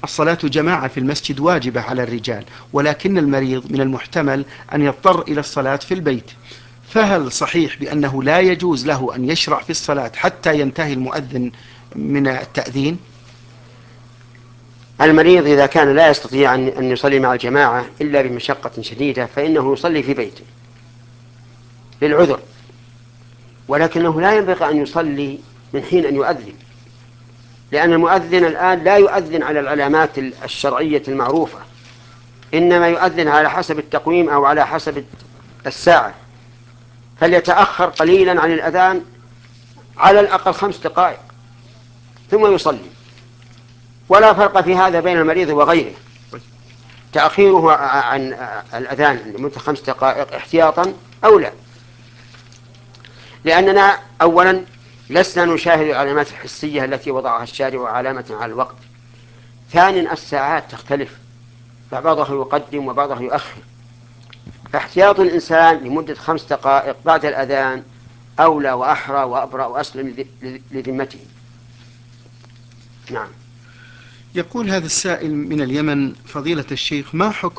الصلاة جماعة في المسجد واجبة على الرجال، ولكن المريض من المحتمل أن يضطر إلى الصلاة في البيت، فهل صحيح بأنه لا يجوز له أن يشرع في الصلاة حتى ينتهي المؤذن من التأذين؟ المريض إذا كان لا يستطيع أن يصلي مع الجماعة إلا بمشقة شديدة فإنه يصلي في بيته للعذر، ولكنه لا ينبغي أن يصلي من حين أن يؤذن، لأن المؤذن الآن لا يؤذن على العلامات الشرعية المعروفة، إنما يؤذن على حسب التقويم أو على حسب الساعة، فليتأخر قليلا عن الأذان على الأقل 5 دقائق ثم يصلي، ولا فرق في هذا بين المريض وغيره. تأخيره عن الأذان لمدة 5 دقائق احتياطا أولى، لأننا أولا لسنا نشاهد العلامات الحسية التي وضعها الشارع علامة على الوقت. ثانيا الساعات تختلف، فبعضها يقدم وبعضها يؤخر، فاحتياط الإنسان لمدة 5 دقائق بعد الأذان أولى وأحرى وأبرأ وأسلم لذمته. نعم. يقول هذا السائل من اليمن: فضيلة الشيخ، ما حكم